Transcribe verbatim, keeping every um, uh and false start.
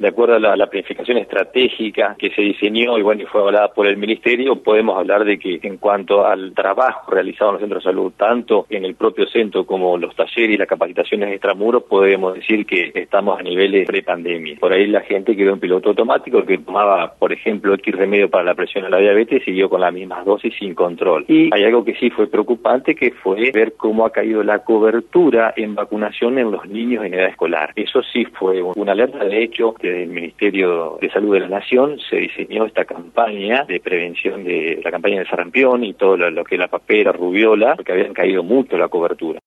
De acuerdo a la, la planificación estratégica que se diseñó y bueno y fue avalada por el Ministerio, podemos hablar de que en cuanto al trabajo realizado en los centros de salud, tanto en el propio centro como los talleres y las capacitaciones extramuros, podemos decir que estamos a niveles prepandemia. Por ahí la gente quedó en piloto automático, que tomaba, por ejemplo, X remedio para la presión o la diabetes y siguió con las mismas dosis sin control. Y hay algo que sí fue preocupante, que fue ver cómo ha caído la cobertura en vacunación en los niños en edad escolar. Eso sí fue una alerta. De hecho, desde el Ministerio de Salud de la Nación se diseñó esta campaña de prevención de la campaña del sarampión y todo lo, lo que es la papera, rubiola, porque habían caído mucho la cobertura.